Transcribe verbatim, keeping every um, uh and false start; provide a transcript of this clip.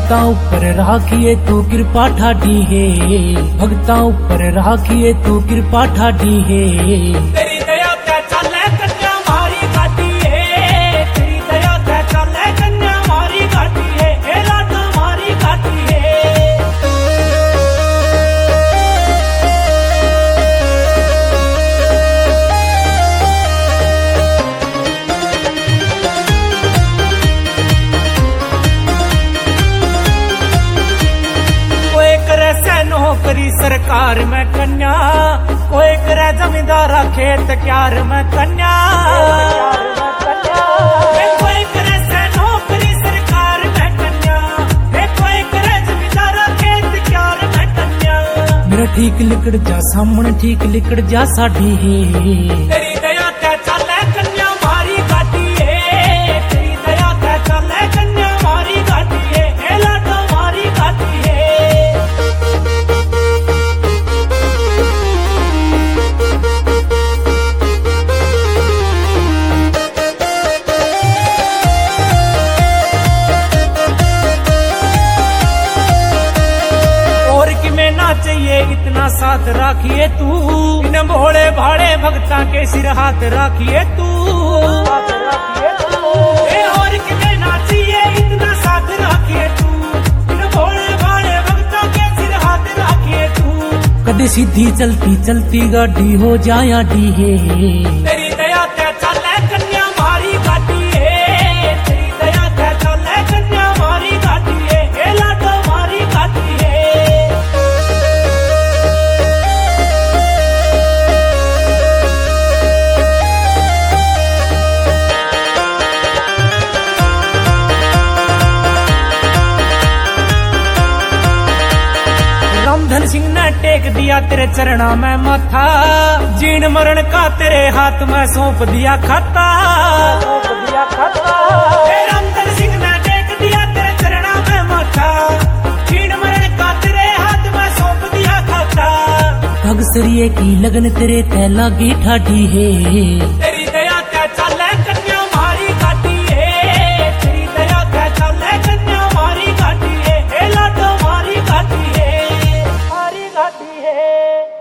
भगता ऊपर राखिए तू कृपा ठाडी है, भगता ऊपर राखिए तू कृपा ठाडी है। तेरी दया ते चले कन्या मारी गाती है, तेरी दया ते चले कन्या मारी गाती है, ए लाडो मारी गाती है। नौकरी सरकार में कन्या, कोई करे जमींदारा खेत क्यार में कन्या, कोई करे से नौकरी सरकार में कन्या, कोई करे जमींदारा खेत क्यार में कन्या। मेरा ठीक लिकड़ जा सामने ठीक लिकड़ जा साडी है, तेरी दया ते चले कन्या मारी गाती है, तेरी दया ते चले कन्या मारी गाती है, ए लाडो मारी गाती है। चाहिए इतना साथ राखिए तू, इन भोले भाड़े भक्ता के सिर हाथ राखिए तू, और कितने ना चाहिए इतना साथ राखिए तू, इन भोले भाड़े भक्ता के सिर हाथ राखिए तू। कदे सीधी चलती चलती गाड़ी हो जाया डी है, तेरी दया ते चले कन्या मारी गाती है, तेरी दया ते चले कन्या मारी गाती है, ए लाडो मारी गाती है। धन सिंह ने टेक दिया तेरे चरणा में माथा, जीण मरण का तेरे हाथ में सौंप दिया खाता, सौंप दिया खाता। रामधन सिंह ने टेक दिया तेरे चरणा में माथा, जीण मरण का तेरे हाथ में सौंप दिया खाता। भगसरिये की लगन तेरे तैला की ठाडी है,